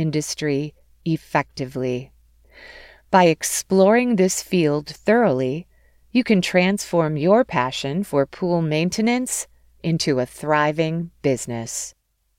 industry effectively. By exploring this field thoroughly, you can transform your passion for pool maintenance into a thriving business.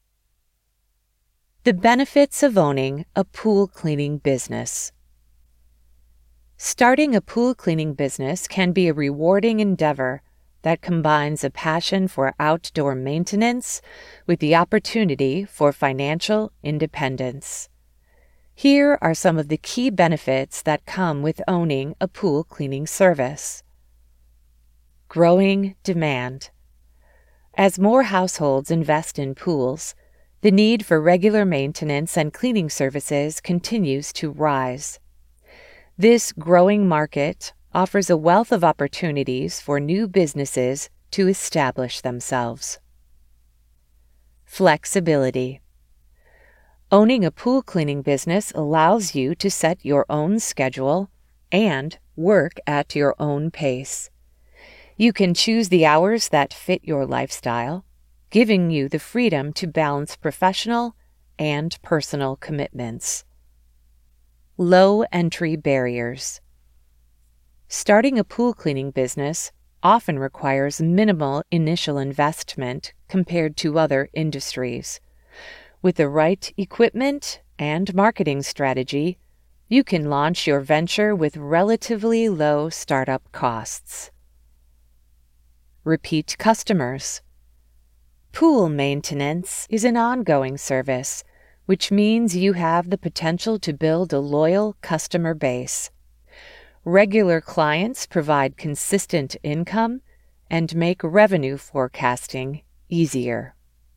The benefits of owning a pool cleaning business. Starting a pool cleaning business can be a rewarding endeavor that combines a passion for outdoor maintenance with the opportunity for financial independence. Here are some of the key benefits that come with owning a pool cleaning service. Growing demand. As more households invest in pools, the need for regular maintenance and cleaning services continues to rise. This growing market offers a wealth of opportunities for new businesses to establish themselves. Flexibility. Owning a pool cleaning business allows you to set your own schedule and work at your own pace. You can choose the hours that fit your lifestyle, giving you the freedom to balance professional and personal commitments. Low entry barriers. Starting a pool cleaning business often requires minimal initial investment compared to other industries. With the right equipment and marketing strategy, you can launch your venture with relatively low startup costs. Repeat customers. Pool maintenance is an ongoing service, which means you have the potential to build a loyal customer base. Regular clients provide consistent income and make revenue forecasting easier.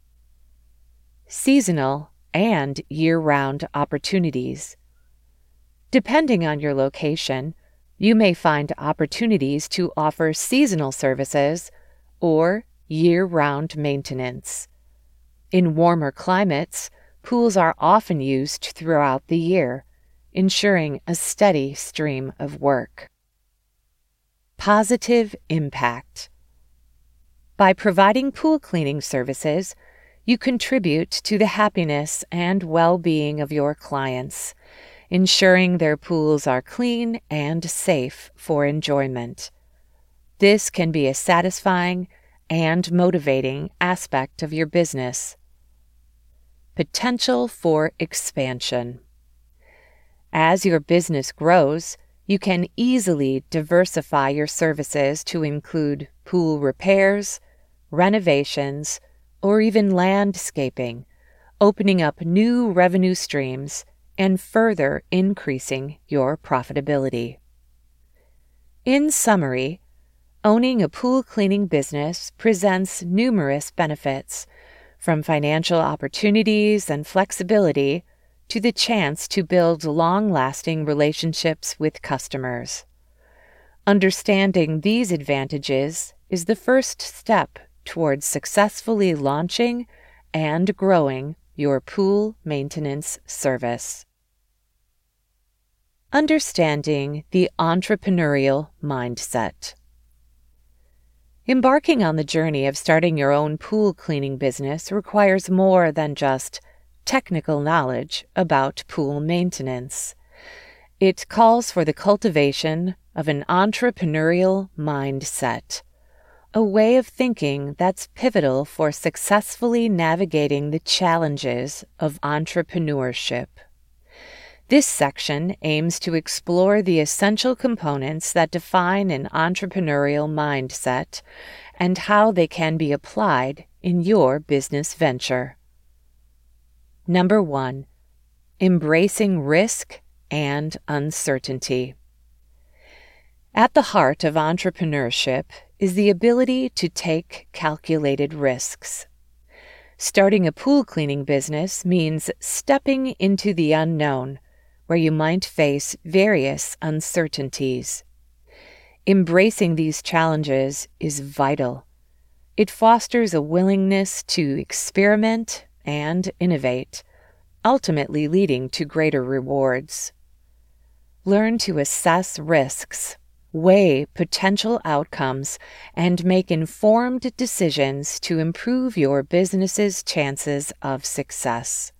Seasonal and year-round opportunities. Depending on your location, you may find opportunities to offer seasonal services or year-round maintenance. In warmer climates, pools are often used throughout the year, ensuring a steady stream of work. Positive impact. By providing pool cleaning services, you contribute to the happiness and well-being of your clients, ensuring their pools are clean and safe for enjoyment. This can be a satisfying and motivating aspect of your business. Potential for expansion. As your business grows, you can easily diversify your services to include pool repairs, renovations, or even landscaping, opening up new revenue streams and further increasing your profitability. In summary, owning a pool cleaning business presents numerous benefits, from financial opportunities and flexibility to the chance to build long-lasting relationships with customers. Understanding these advantages is the first step towards successfully launching and growing your pool maintenance service. Understanding the entrepreneurial mindset. Embarking on the journey of starting your own pool cleaning business requires more than just technical knowledge about pool maintenance. It calls for the cultivation of an entrepreneurial mindset, a way of thinking that's pivotal for successfully navigating the challenges of entrepreneurship. This section aims to explore the essential components that define an entrepreneurial mindset and how they can be applied in your business venture. Number 1. Embracing risk and uncertainty. At the heart of entrepreneurship is the ability to take calculated risks. Starting a pool cleaning business means stepping into the unknown, where you might face various uncertainties. Embracing these challenges is vital. It fosters a willingness to experiment and innovate, ultimately leading to greater rewards. Learn to assess risks, weigh potential outcomes, and make informed decisions to improve your business's chances of success.